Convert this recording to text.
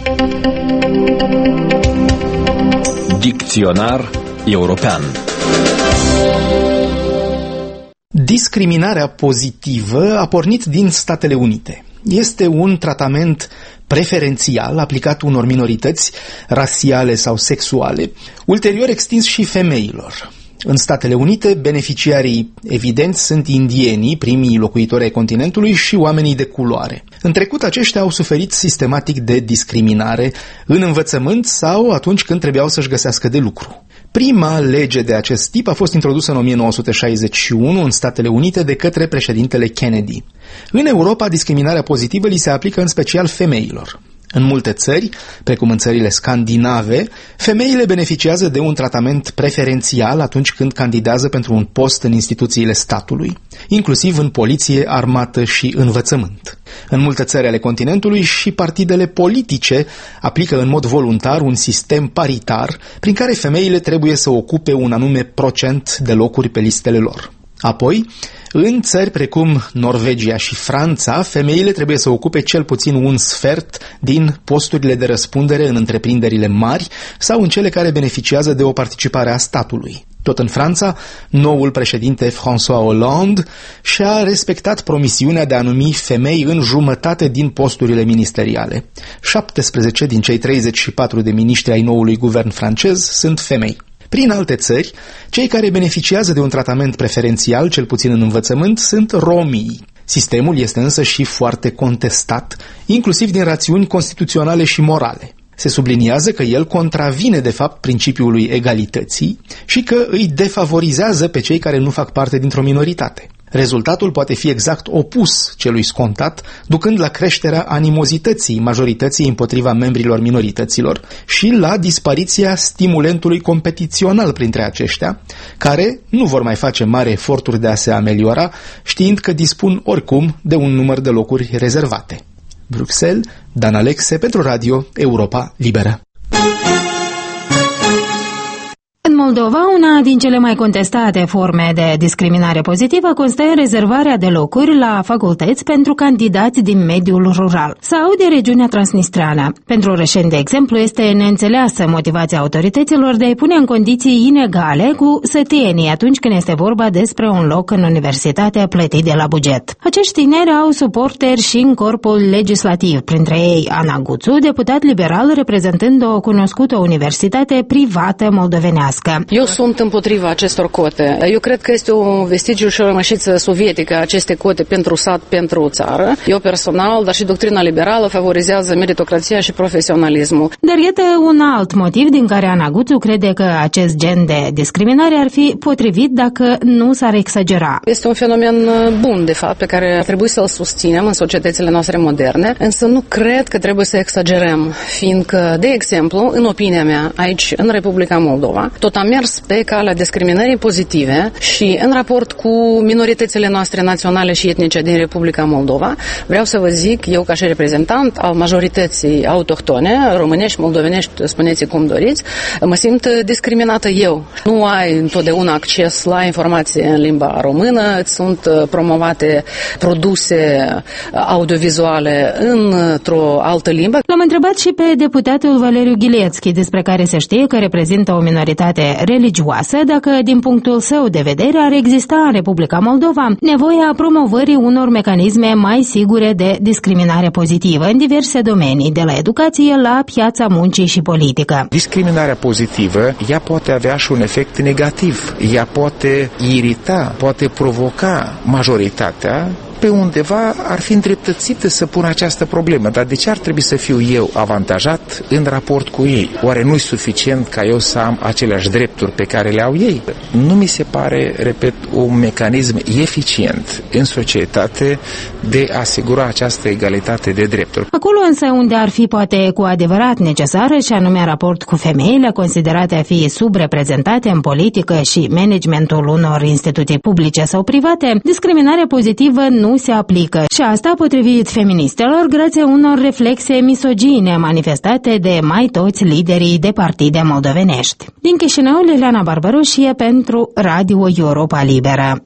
Dicționar european. Discriminarea pozitivă a pornit din Statele Unite. Este un tratament preferențial aplicat unor minorități rasiale sau sexuale, ulterior extins și femeilor. În Statele Unite, beneficiarii evidenți sunt indienii, primii locuitori ai continentului, și oamenii de culoare. În trecut, aceștia au suferit sistematic de discriminare în învățământ sau atunci când trebuiau să-și găsească de lucru. Prima lege de acest tip a fost introdusă în 1961 în Statele Unite de către președintele Kennedy. În Europa, discriminarea pozitivă li se aplică în special femeilor. În multe țări, precum în țările scandinave, femeile beneficiază de un tratament preferențial atunci când candidează pentru un post în instituțiile statului, inclusiv în poliție, armată și învățământ. În multe țări ale continentului și partidele politice aplică în mod voluntar un sistem paritar prin care femeile trebuie să ocupe un anume procent de locuri pe listele lor. Apoi, în țări precum Norvegia și Franța, femeile trebuie să ocupe cel puțin un sfert din posturile de răspundere în întreprinderile mari sau în cele care beneficiază de o participare a statului. Tot în Franța, noul președinte François Hollande și-a respectat promisiunea de a numi femei în jumătate din posturile ministeriale. 17 din cei 34 de miniștri ai noului guvern francez sunt femei. Prin alte țări, cei care beneficiază de un tratament preferențial, cel puțin în învățământ, sunt romii. Sistemul este însă și foarte contestat, inclusiv din rațiuni constituționale și morale. Se subliniază că el contravine de fapt principiului egalității și că îi defavorizează pe cei care nu fac parte dintr-o minoritate. Rezultatul poate fi exact opus celui scontat, ducând la creșterea animozității majorității împotriva membrilor minorităților și la dispariția stimulentului competițional printre aceștia, care nu vor mai face mari eforturi de a se ameliora, știind că dispun oricum de un număr de locuri rezervate. Bruxelles, Dan Alexe pentru Radio Europa Liberă. În Moldova, una din cele mai contestate forme de discriminare pozitivă constă în rezervarea de locuri la facultăți pentru candidați din mediul rural sau de regiunea transnistreană. Pentru orășeni, de exemplu, este neînțeleasă motivația autorităților de a-i pune în condiții inegale cu sătenii atunci când este vorba despre un loc în universitate plătit de la buget. Acești tineri au suporteri și în corpul legislativ, printre ei Ana Guțu, deputat liberal reprezentând o cunoscută universitate privată moldovenească. Eu sunt împotriva acestor cote. Eu cred că este un vestigiu și o rămășiță sovietică aceste cote pentru sat, pentru țară. Eu personal, dar și doctrina liberală favorizează meritocrația și profesionalismul. Dar iată un alt motiv din care Ana Guțu crede că acest gen de discriminare ar fi potrivit dacă nu s-ar exagera. Este un fenomen bun, de fapt, pe care ar trebui să-l susținem în societățile noastre moderne, însă nu cred că trebuie să exagerăm, fiindcă, de exemplu, în opinia mea, aici, în Republica Moldova, tot am mers pe calea discriminării pozitive și în raport cu minoritățile noastre naționale și etnice din Republica Moldova, vreau să vă zic, eu ca și reprezentant al majorității autohtone, românești, moldovenești, spuneți cum doriți, mă simt discriminată eu. Nu ai întotdeauna acces la informație în limba română, sunt promovate produse audiovizuale într-o altă limbă. L-am întrebat și pe deputatul Valeriu Ghilețchi, despre care se știe că reprezintă o minoritate religioasă, dacă din punctul său de vedere ar exista în Republica Moldova nevoia promovării unor mecanisme mai sigure de discriminare pozitivă în diverse domenii, de la educație la piața muncii și politică. Discriminarea pozitivă, ea poate avea și un efect negativ. Ea poate irita, poate provoca majoritatea. Pe undeva ar fi îndreptățită să pună această problemă, dar de ce ar trebui să fiu eu avantajat în raport cu ei? Oare nu-i suficient ca eu să am aceleași drepturi pe care le au ei? Nu mi se pare, repet, un mecanism eficient în societate de a asigura această egalitate de drepturi. Acolo însă unde ar fi poate cu adevărat necesară, și anume raport cu femeile considerate a fi subreprezentate în politică și managementul unor instituții publice sau private, discriminarea pozitivă nu se aplică și asta potrivit feministelor grație unor reflexe misogine manifestate de mai toți liderii de partide moldovenești. Din Chișinău, Liliana Barbaroșie pentru Radio Europa Liberă.